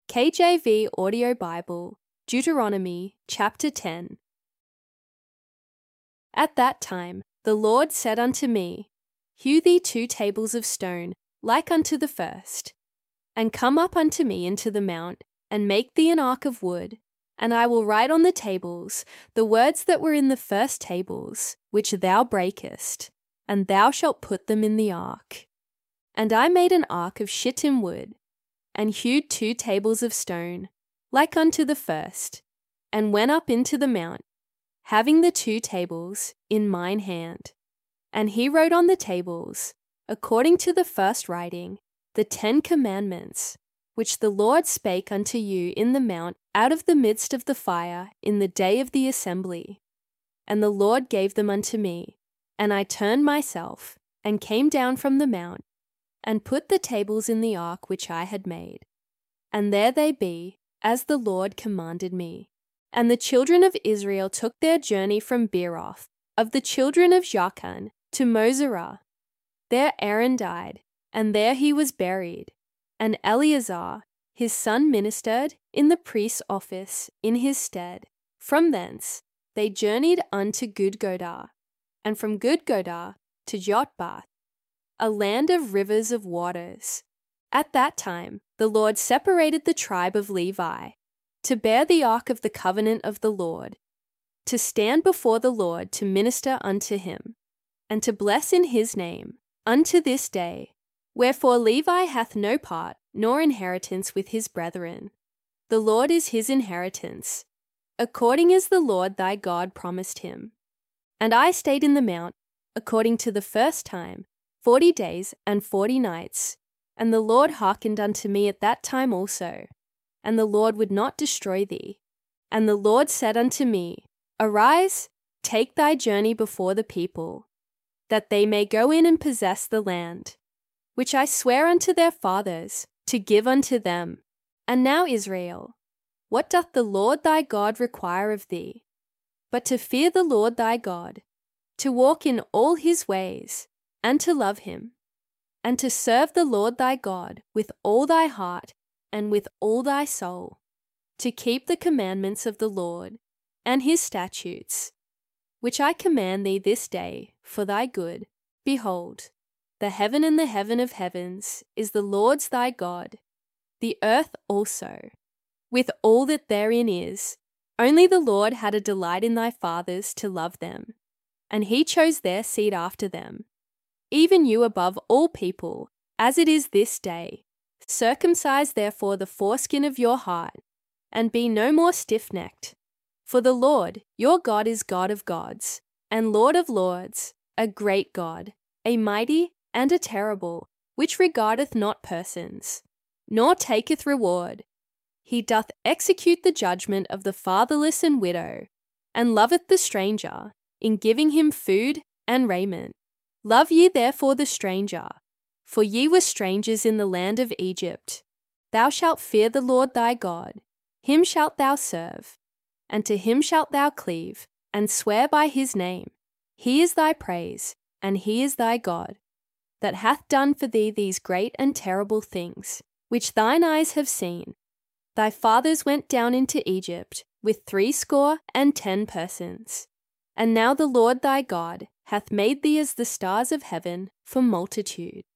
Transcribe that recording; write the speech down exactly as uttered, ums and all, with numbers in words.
K J V Audio Bible, Deuteronomy chapter ten. At that time the Lord said unto me, Hew thee two tables of stone, like unto the first, and come up unto me into the mount, and make thee an ark of wood, and I will write on the tables the words that were in the first tables, which thou breakest, and thou shalt put them in the ark. And I made an ark of shittim wood, and hewed two tables of stone, like unto the first, and went up into the mount, having the two tables in mine hand. And he wrote on the tables, according to the first writing, the Ten Commandments, which the Lord spake unto you in the mount out of the midst of the fire in the day of the assembly. And the Lord gave them unto me, and I turned myself, and came down from the mount, and put the tables in the ark which I had made. And there they be, as the Lord commanded me. And the children of Israel took their journey from Beeroth, of the children of Jachan, to Moserah. There Aaron died, and there he was buried. And Eleazar, his son, ministered in the priest's office in his stead. From thence they journeyed unto Gudgodah, and from Gudgodah to Jotbath, a land of rivers of waters. At that time the Lord separated the tribe of Levi, to bear the ark of the covenant of the Lord, to stand before the Lord to minister unto him, and to bless in his name, unto this day. Wherefore Levi hath no part nor inheritance with his brethren. The Lord is his inheritance, according as the Lord thy God promised him. And I stayed in the mount, according to the first time, forty days and forty nights, and the Lord hearkened unto me at that time also, and the Lord would not destroy thee. And the Lord said unto me, Arise, take thy journey before the people, that they may go in and possess the land, which I swear unto their fathers, to give unto them. And now, Israel, what doth the Lord thy God require of thee, but to fear the Lord thy God, to walk in all his ways, and to love him, and to serve the Lord thy God with all thy heart and with all thy soul, to keep the commandments of the Lord and his statutes, which I command thee this day for thy good. Behold, the heaven and the heaven of heavens is the Lord's thy God, the earth also, with all that therein is. Only the Lord had a delight in thy fathers to love them, and he chose their seed after them, even you above all people, as it is this day. Circumcise therefore the foreskin of your heart, and be no more stiff-necked. For the Lord your God is God of gods, and Lord of lords, a great God, a mighty and a terrible, which regardeth not persons, nor taketh reward. He doth execute the judgment of the fatherless and widow, and loveth the stranger, in giving him food and raiment. Love ye therefore the stranger, for ye were strangers in the land of Egypt. Thou shalt fear the Lord thy God, him shalt thou serve, and to him shalt thou cleave, and swear by his name. He is thy praise, and he is thy God, that hath done for thee these great and terrible things, which thine eyes have seen. Thy fathers went down into Egypt with threescore and ten persons. And now the Lord thy God hath made thee as the stars of heaven for multitude.